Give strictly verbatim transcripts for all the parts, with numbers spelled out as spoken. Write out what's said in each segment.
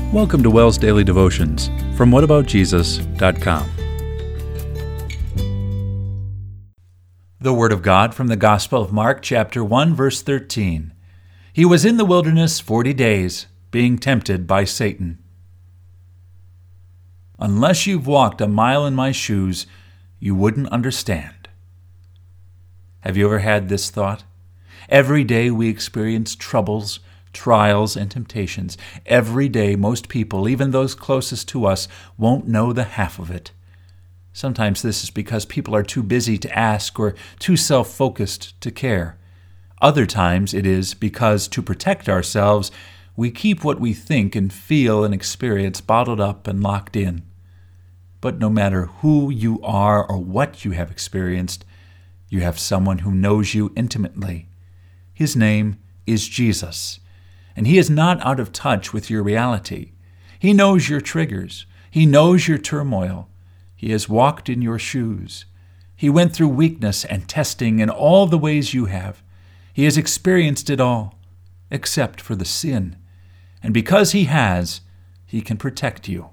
Welcome to WELS Daily Devotions from what about jesus dot com. The Word of God from the Gospel of Mark, chapter one, verse thirteen. He was in the wilderness forty days, being tempted by Satan. Unless you've walked a mile in my shoes, you wouldn't understand. Have you ever had this thought? Every day we experience troubles, trials, and temptations. Every day most people, even those closest to us, won't know the half of it. Sometimes this is because people are too busy to ask or too self-focused to care. Other times it is because, to protect ourselves, we keep what we think and feel and experience bottled up and locked in. But no matter who you are or what you have experienced, you have someone who knows you intimately. His name is Jesus, and He is not out of touch with your reality. He knows your triggers. He knows your turmoil. He has walked in your shoes. He went through weakness and testing in all the ways you have. He has experienced it all, except for the sin. And because He has, He can protect you.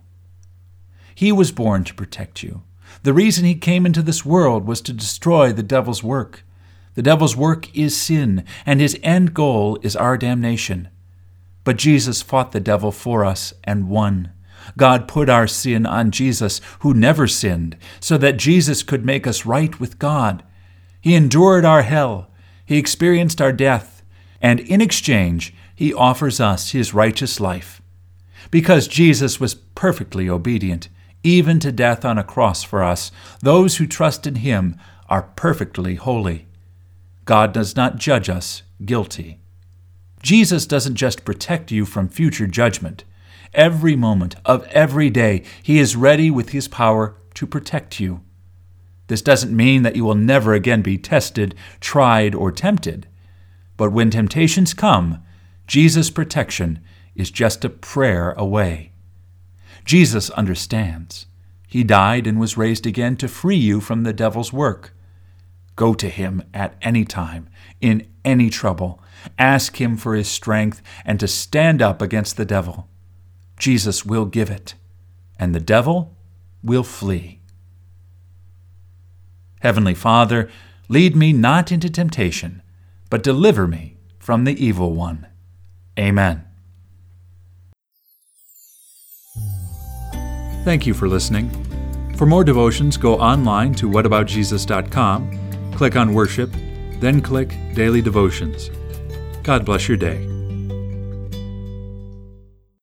He was born to protect you. The reason He came into this world was to destroy the devil's work. The devil's work is sin, and his end goal is our damnation. But Jesus fought the devil for us and won. God put our sin on Jesus, who never sinned, so that Jesus could make us right with God. He endured our hell. He experienced our death. And in exchange, He offers us His righteous life. Because Jesus was perfectly obedient, even to death on a cross for us, those who trust in Him are perfectly holy. God does not judge us guilty. Jesus doesn't just protect you from future judgment. Every moment of every day, He is ready with His power to protect you. This doesn't mean that you will never again be tested, tried, or tempted. But when temptations come, Jesus' protection is just a prayer away. Jesus understands. He died and was raised again to free you from the devil's work. Go to Him at any time, in any trouble. Ask Him for His strength and to stand up against the devil. Jesus will give it, and the devil will flee. Heavenly Father, lead me not into temptation, but deliver me from the evil one. Amen. Thank you for listening. For more devotions, go online to what about jesus dot com, click on Worship, then click Daily Devotions. God bless your day.